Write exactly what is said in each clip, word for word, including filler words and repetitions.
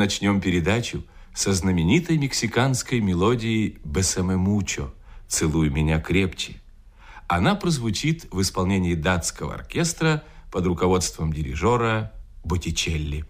начнем передачу со знаменитой мексиканской мелодии «Бесаме мучо» «Целуй меня крепче». Она прозвучит в исполнении датского оркестра под руководством дирижера Боттичелли.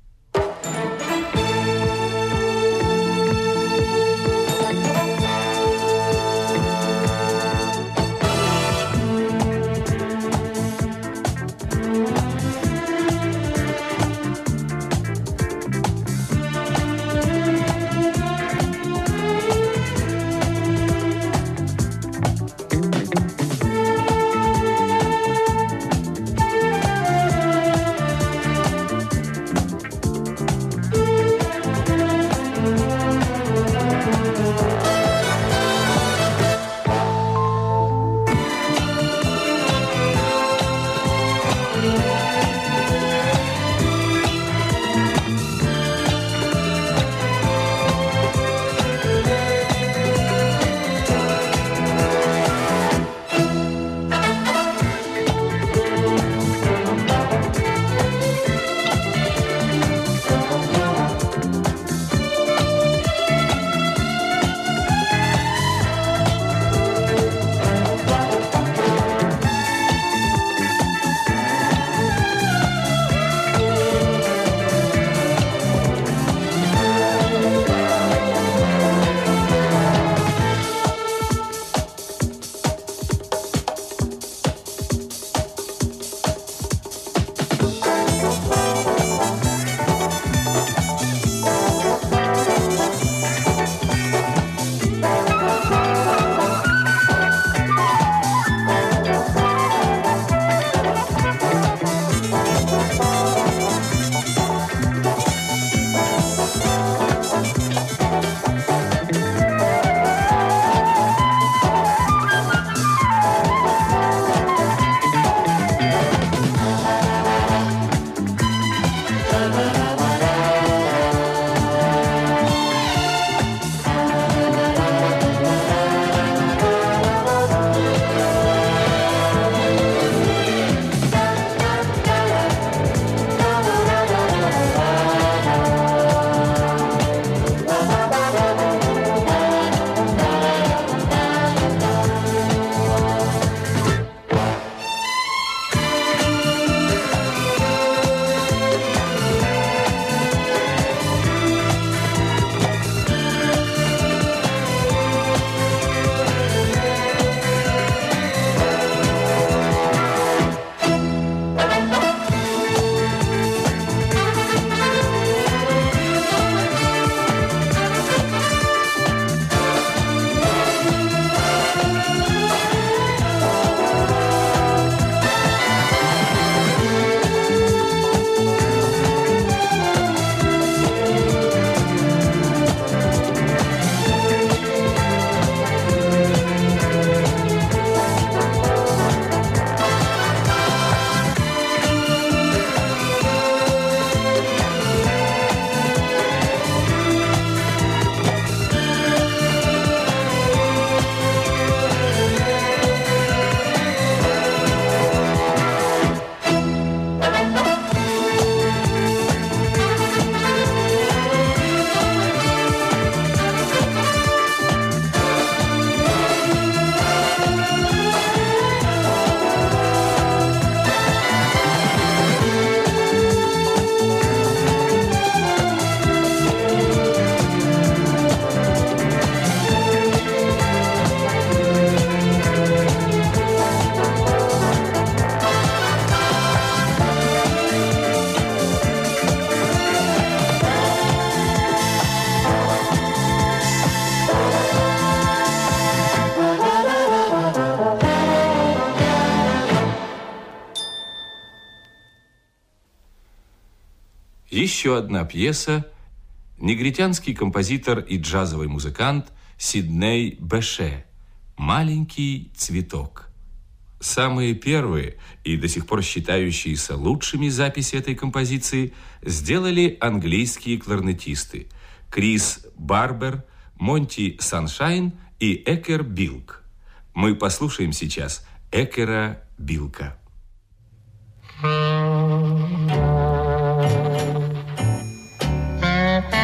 Еще одна пьеса. Негритянский композитор и джазовый музыкант Сидней Беше «Маленький цветок». Самые первые и до сих пор считающиеся лучшими записи этой композиции сделали английские кларнетисты Крис Барбер, Монти Саншайн и Экер Билк. Мы послушаем сейчас Экера Билка. Thank you.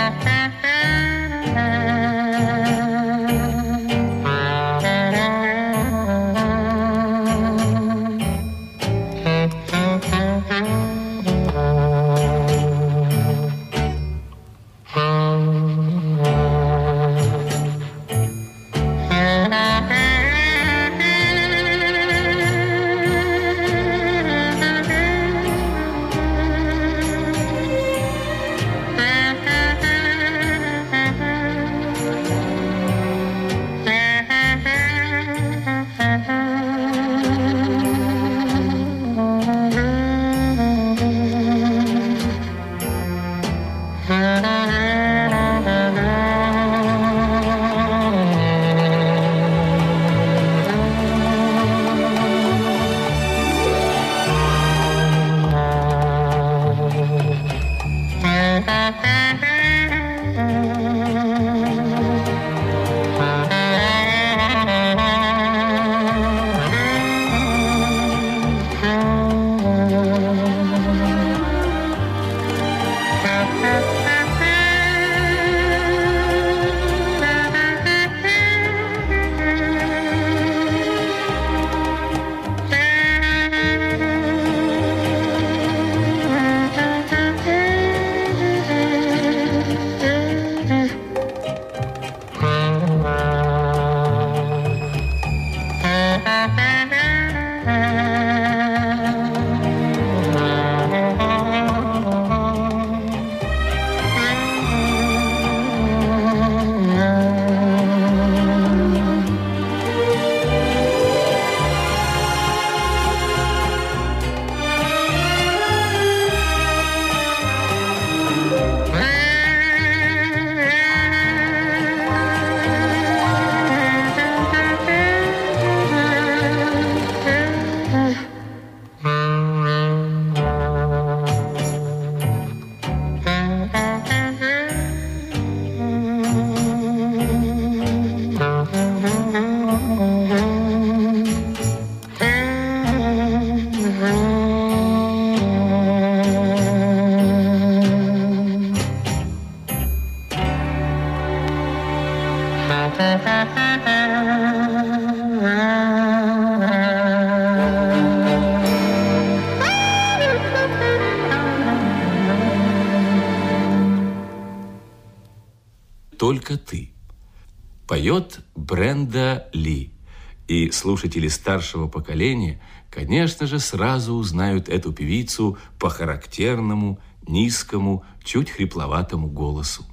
«Только ты» поет Бренда Ли. И слушатели старшего поколения, конечно же, сразу узнают эту певицу по характерному, низкому, чуть хрипловатому голосу.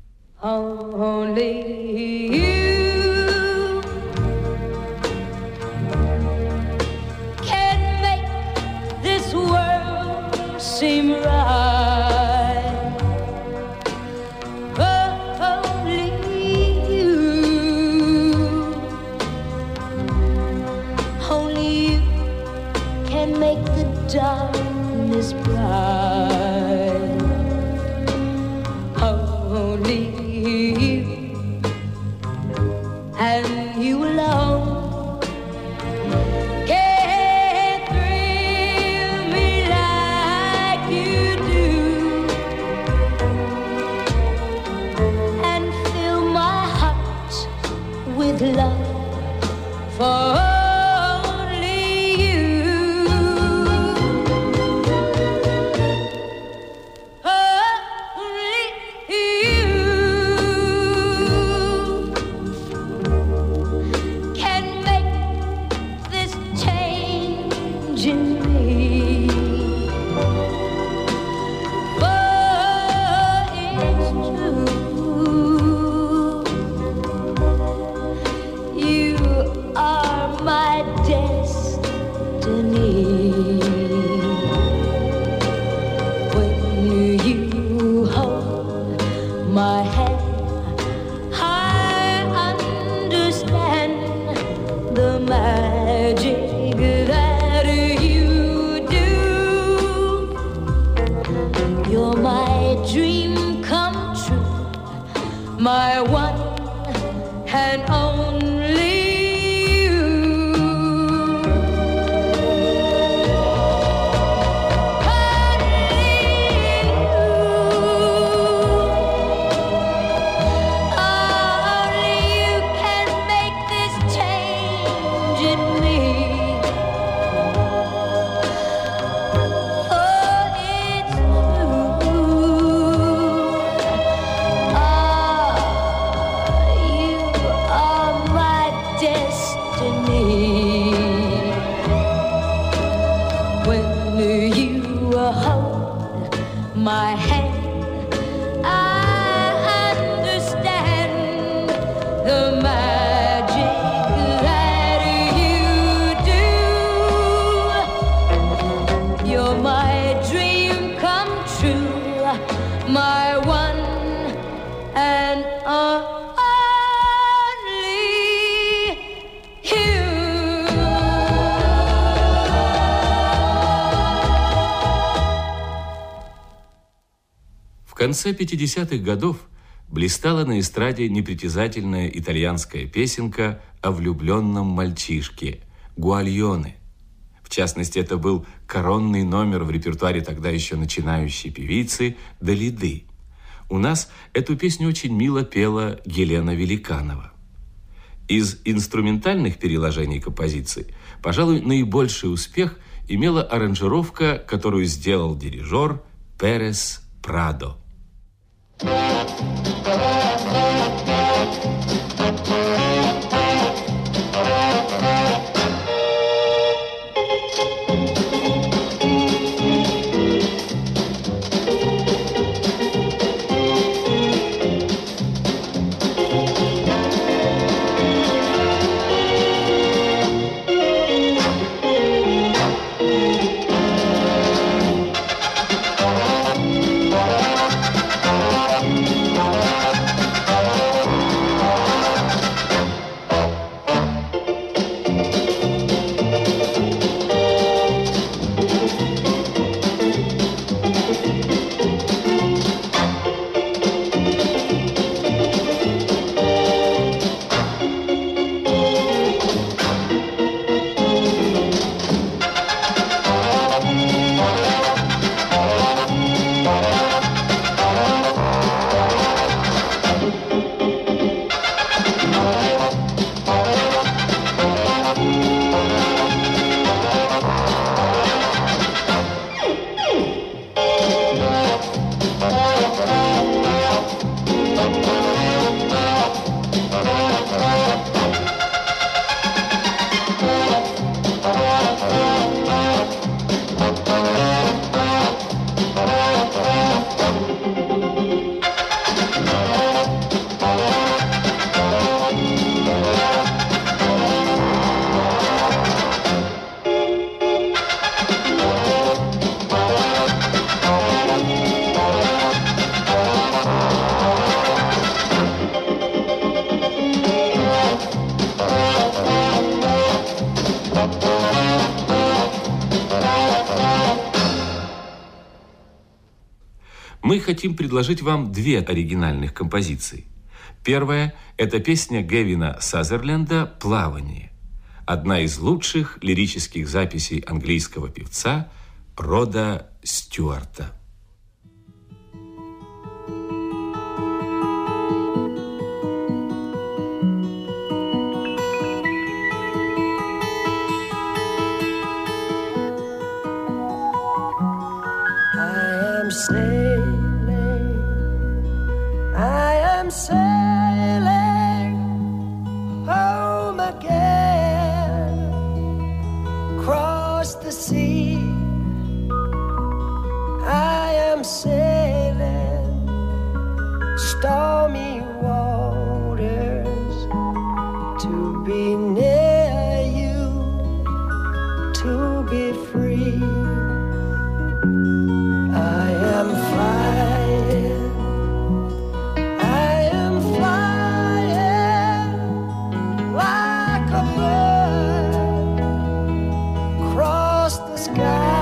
Only you can make this world seem right. Only you, only you can make the darkness bright. Only and you alone can thrill me like you do, and fill my heart with love for only you. Only you in me, for it's true, you are my destiny. When you hold my hand, I understand the magic that you do. You're my dream come true, my one and only you. Only you, only you can make this change in me. My hand, I understand the magic that you do. You're my dream come true, my one and only you. В конце пятидесятых годов блистала на эстраде непритязательная итальянская песенка о влюбленном мальчишке «Гуальоне». В частности, это был коронный номер в репертуаре тогда еще начинающей певицы Далиды. У нас эту песню очень мило пела Елена Великанова. Из инструментальных переложений композиции, пожалуй, наибольший успех имела аранжировка, которую сделал дирижер Перес Прадо. Мы хотим предложить вам две оригинальных композиции. Первая – это песня Гевина Сазерленда «Плавание». Одна из лучших лирических записей английского певца Рода Стюарта. Stormy waters to be near you, to be free. I am flying, I am flying like a bird across the sky.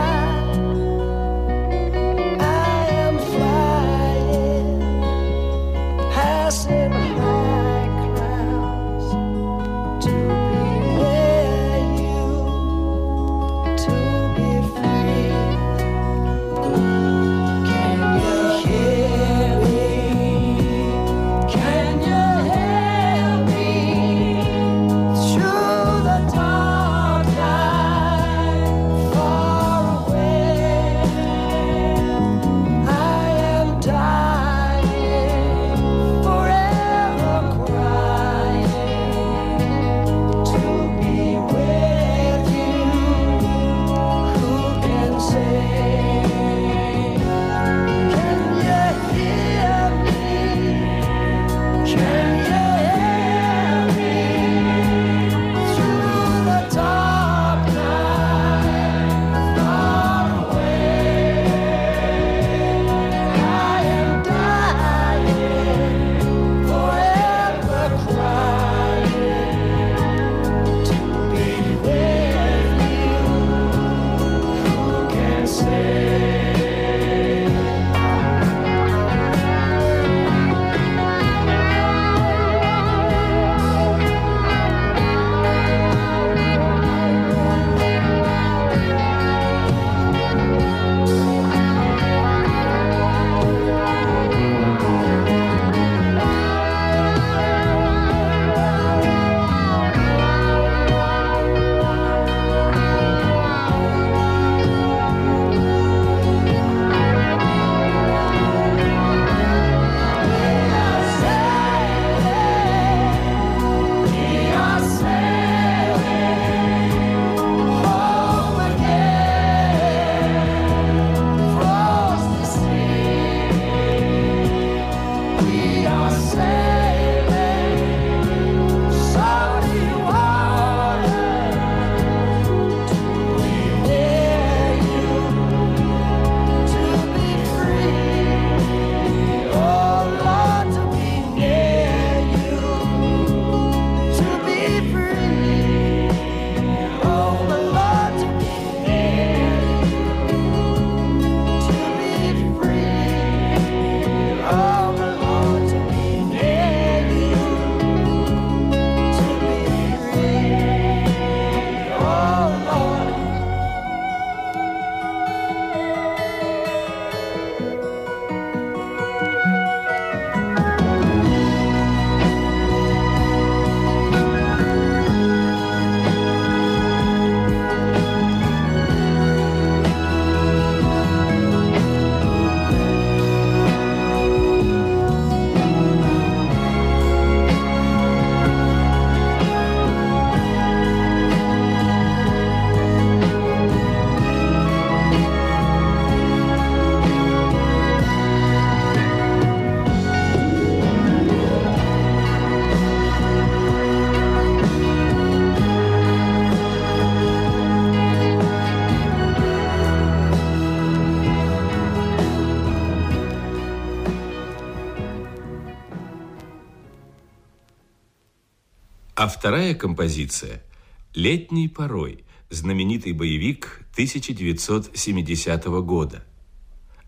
А вторая композиция «Летней порой», знаменитый боевик тысяча девятьсот семидесятого года.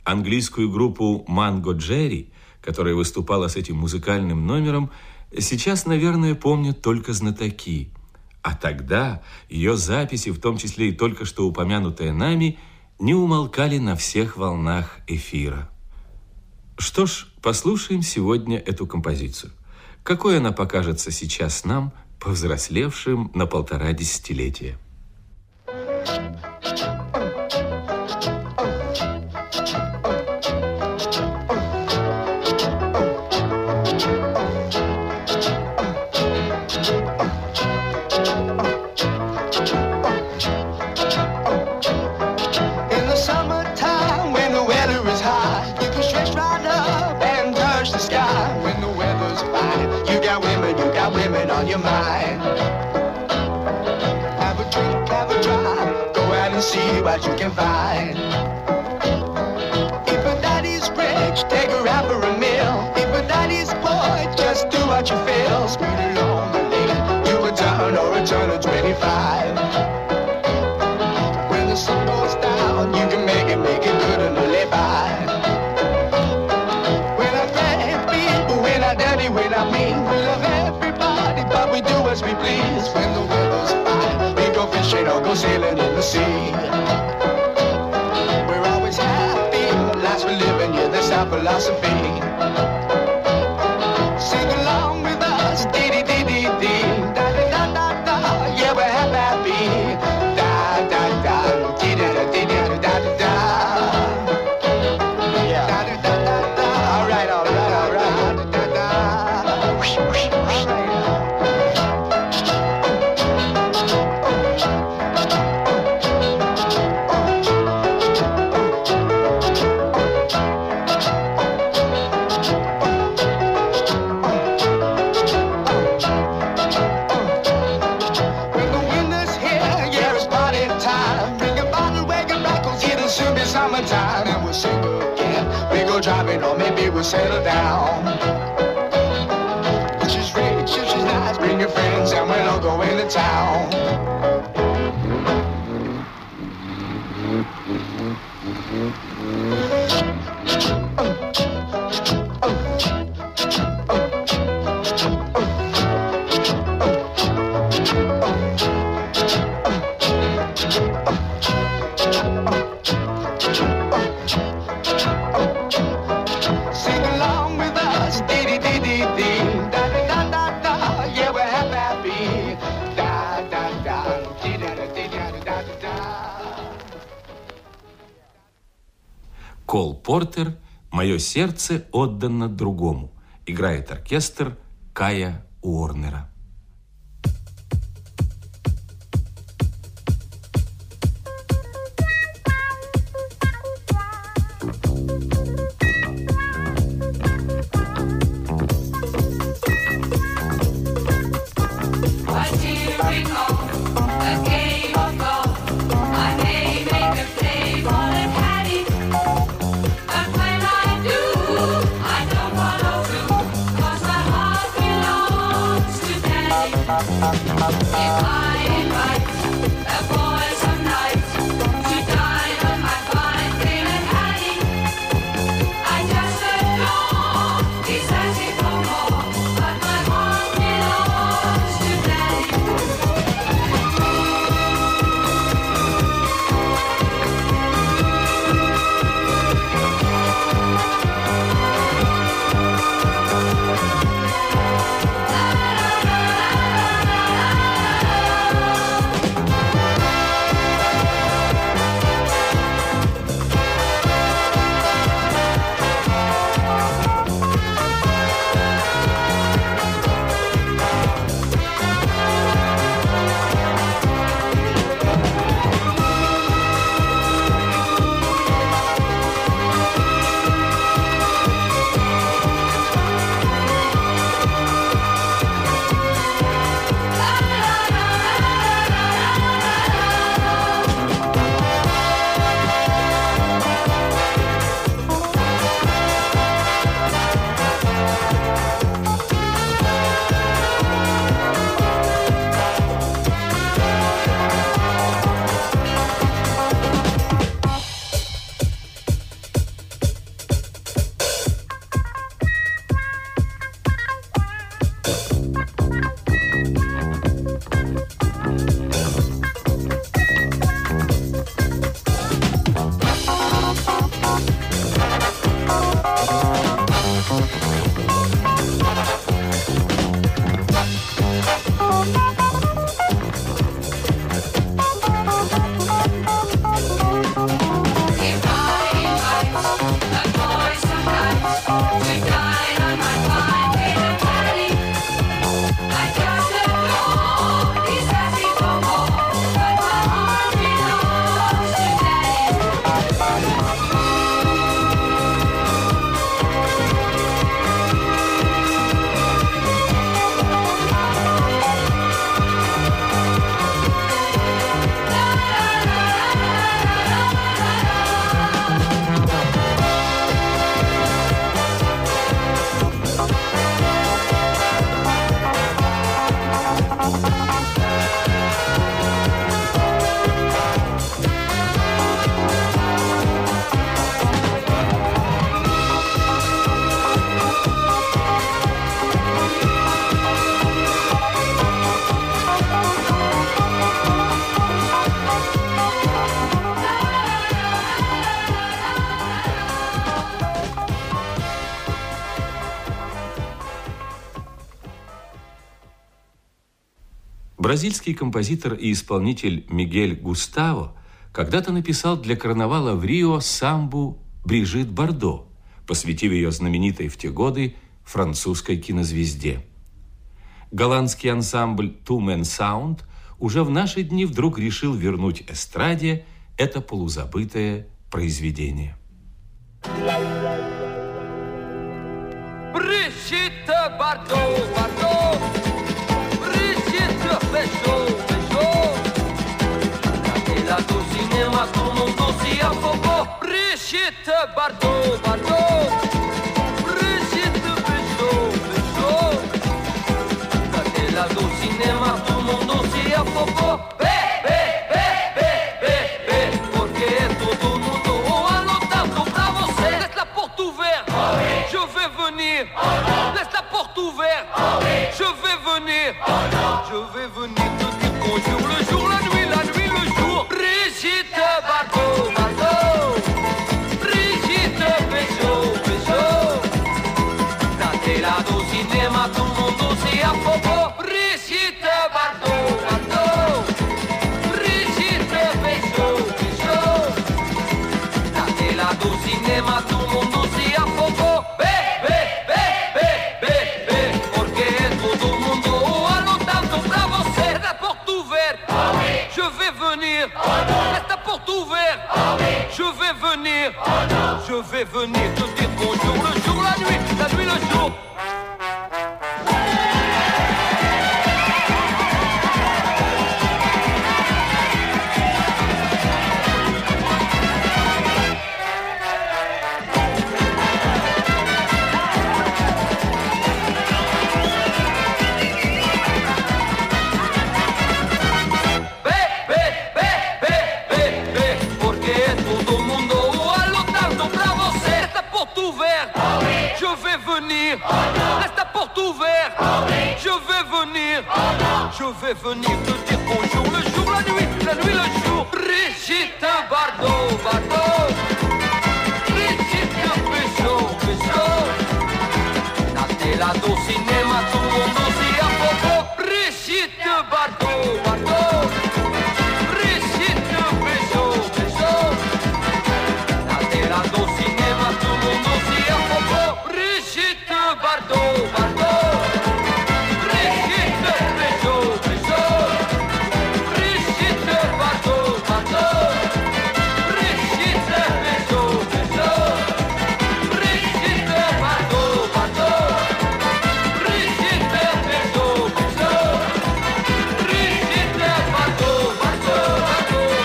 Английскую группу «Манго Джерри», которая выступала с этим музыкальным номером, сейчас, наверное, помнят только знатоки. А тогда ее записи, в том числе и только что упомянутые нами, не умолкали на всех волнах эфира. Что ж, послушаем сегодня эту композицию. Какой она покажется сейчас нам, повзрослевшим на полтора десятилетия. Women on your mind. Have a drink, have a drive. Go out and see what you can find. If a daddy's rich, take her out for a meal. If a daddy's poor, just do what you feel. Speed along the lane, do a turn or a turn of twenty-five. When the sun goes down, you can make it, make it good and live by. When I grab people, when I daddy, when I mean, we love everybody, but we do as we please. When the weather's fine, we go fishing or go sailing in the sea. We're always happy, lives we're living, yeah, that's our philosophy. Sing along with us, dee-dee-dee-dee-dee, da-da-da-da-da, yeah, we're happy, da-da-da, dee-da-da-dee-da-da-da-da. Yeah. Da-da-da-da-da, all right, all right, all right, da-da-da. Whoosh, whoosh, whoosh, right. When the winter's here, yeah, it's party time. Bring a bottle, wake it back, 'cause it'll soon be summertime. And we'll sing again. We go driving, or maybe we'll settle down. If she's rich, if she's nice, bring your friends, and we'll all go into town. Sing along with us, dee-dee-dee-dee-dee, da-da-da-da-da, yeah, we're happy, da-da-da, dee-da-da-dee-da-da-da-da. Кол Портер «Мое сердце отдано другому». Играет оркестр Кая Уорнера. Бразильский композитор и исполнитель Мигель Густаво когда-то написал для карнавала в Рио самбу Брижит Бардо, посвятив ее знаменитой в те годы французской кинозвезде. Голландский ансамбль Two Man Sound уже в наши дни вдруг решил вернуть эстраде это полузабытое произведение. Брижит Бардо, Бардо, beijou, beijou. Naquela do cinema todo mundo se afogou. Brigitte Bardot, Bardot. Brigitte beijou, beijou. Naquela do cinema todo mundo se afogou. Bé, bé, bé, bé, bé, bé. Porque todo mundo anotando pra você. Laisse la porte ouverte, je vais venir. Laisse la porte ouverte, je vais venir. Je vais venir te dire bonjour le jour, la nuit, la nuit, le jour. Brigitte Bardot, Bardot. Brigitte beijou, beijou. Naquela do cinema todo mundo se afogou. Brigitte Bardot, Bardot. Brigitte beijou, beijou. Naquela do cinema todo mundo se afogou. Bé, bé, bé, bé, bé, bé. Porque todo mundo je vais venir, laisse ta porte ouverte, je vais venir, je vais venir te dire bonjour le jour, la nuit, la nuit, le jour. Je vais venir, laisse ta porte ouverte, je vais venir, je vais venir te dire bonjour le jour, la nuit, la nuit, le jour. Brigitte Bardot, Bardot. Brigitte beijou, beijou. Naquela do cinema todo mundo se afogou. Brigitte Bardot, Bardot. Brigitte beijou, beijou. Naquela do cinema todo mundo se afogou. Brigitte Bardot, Bardot. Brigitte beijou, beijou. Brigitte Bardot, Bardot. Brigitte beijou, beijou. Brigitte Bardot, Bardot. Brigitte beijou, beijou. Brigitte Bardot, Bardot, Bardot,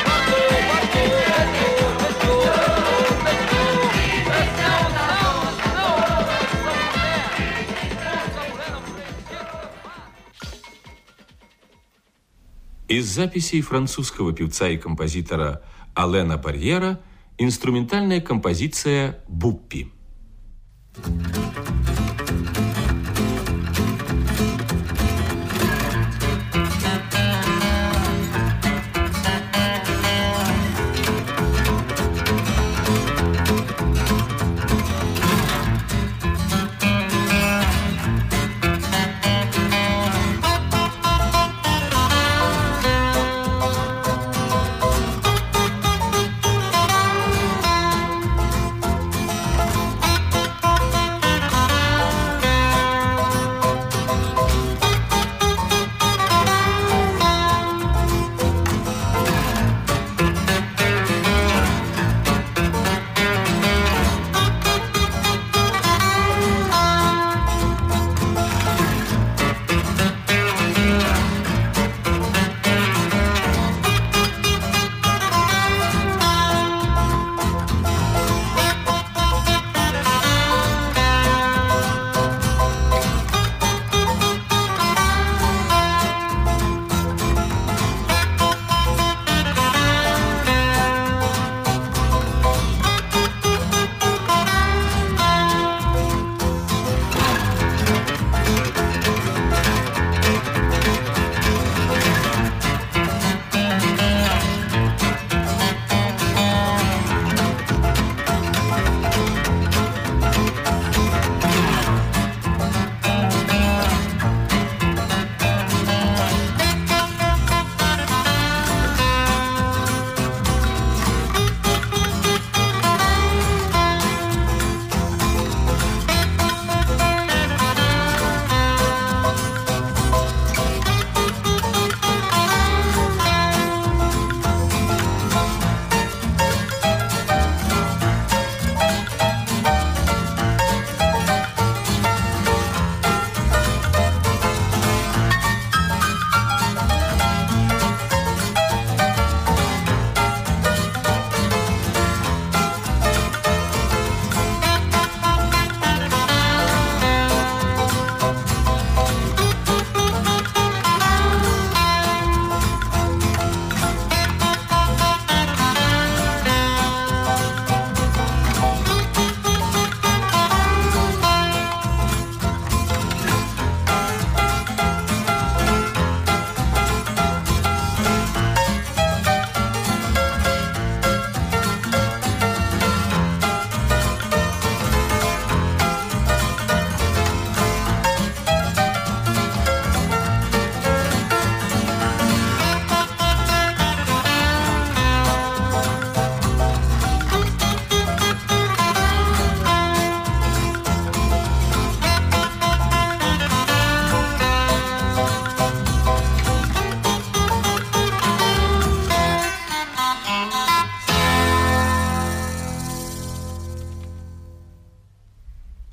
Из записей французского певца и композитора Алена Барьера инструментальная композиция «Буппи».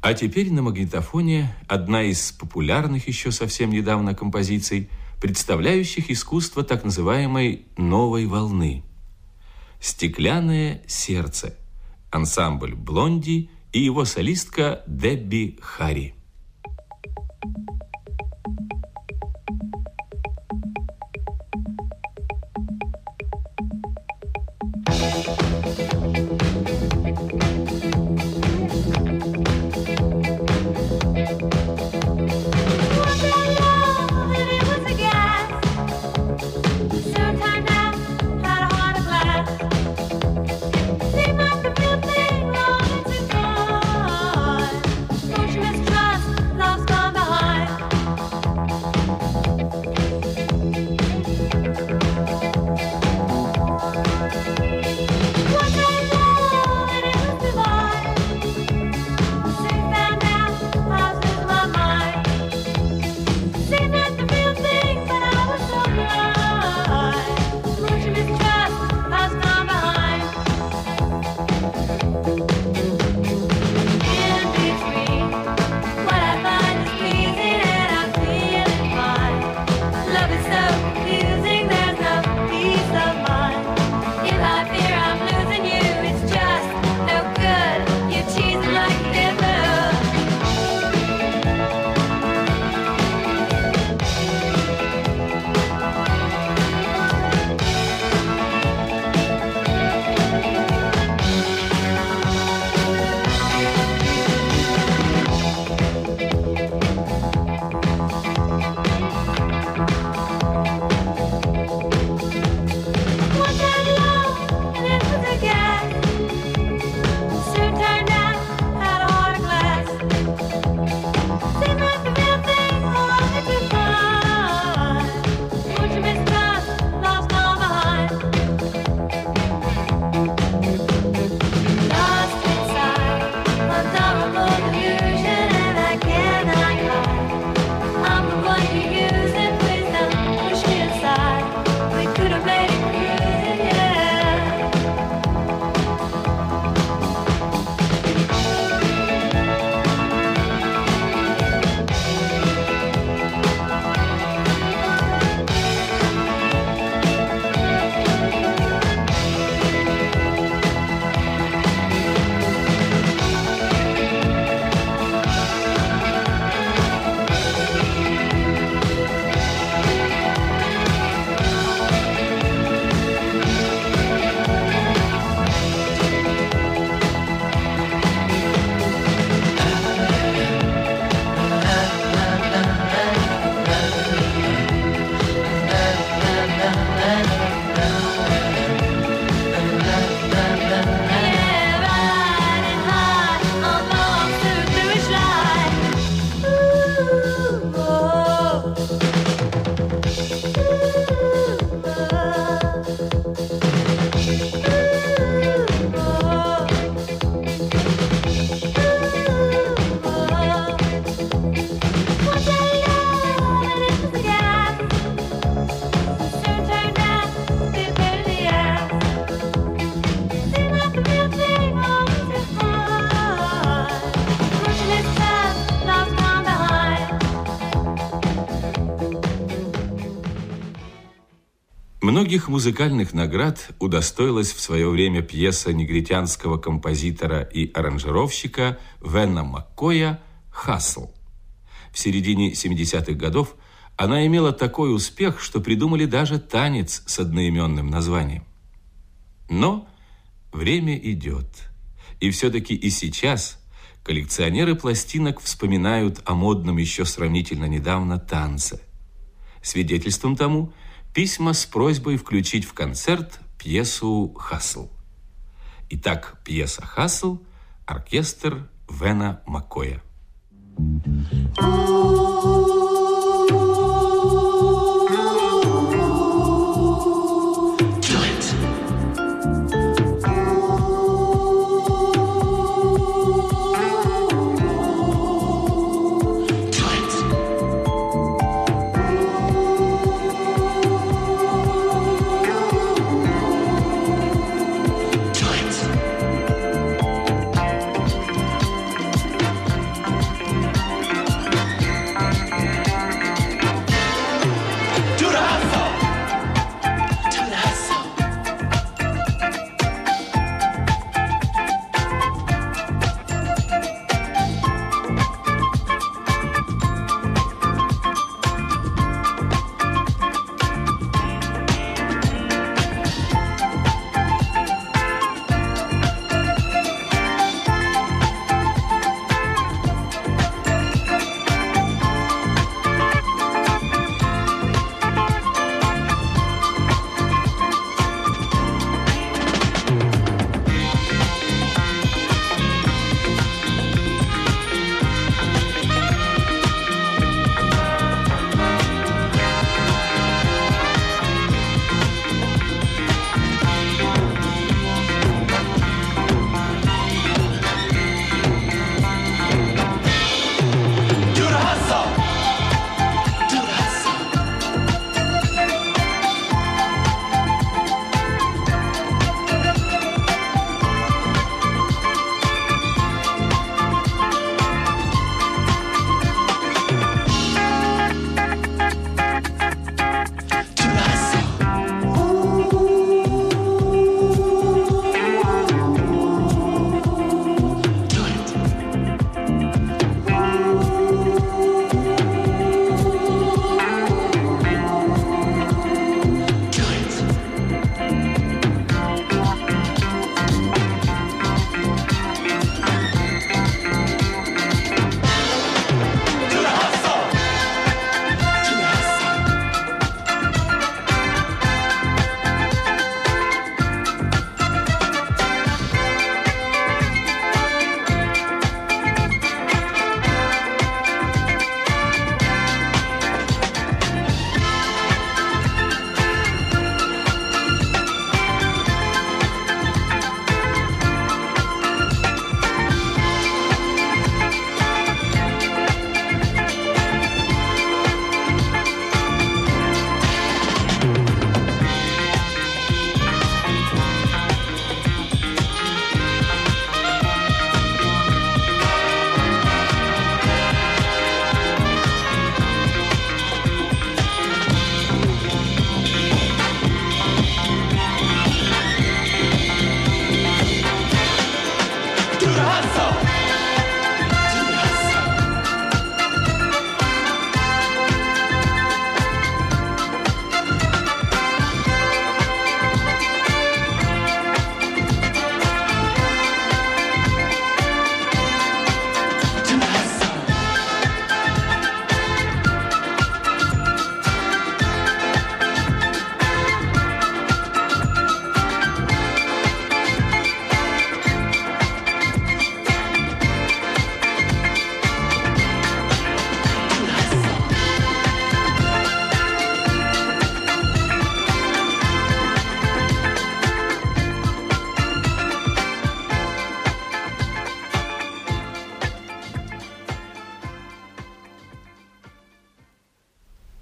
А теперь на магнитофоне одна из популярных еще совсем недавно композиций, представляющих искусство так называемой «новой волны». «Стеклянное сердце», ансамбль «Блонди» и его солистка Дебби Харри. Многих музыкальных наград удостоилась в свое время пьеса негритянского композитора и аранжировщика Вена Маккоя «Хассл». В середине семидесятых годов она имела такой успех, что придумали даже танец с одноименным названием. Но время идет. И все-таки и сейчас коллекционеры пластинок вспоминают о модном еще сравнительно недавно танце. Свидетельством тому письма с просьбой включить в концерт пьесу «Хассл». Итак, пьеса «Хассл», оркестр Вена Маккоя.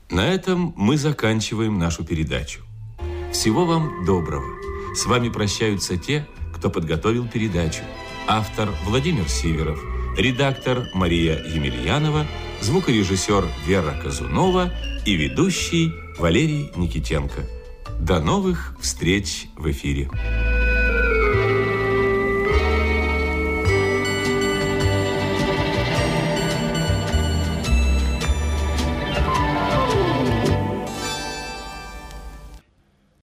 На этом мы заканчиваем нашу передачу. Всего вам доброго. С вами прощаются те, кто подготовил передачу. Автор Владимир Сиверов, редактор Мария Емельянова, звукорежиссер Вера Казунова и ведущий Валерий Никитенко. До новых встреч в эфире.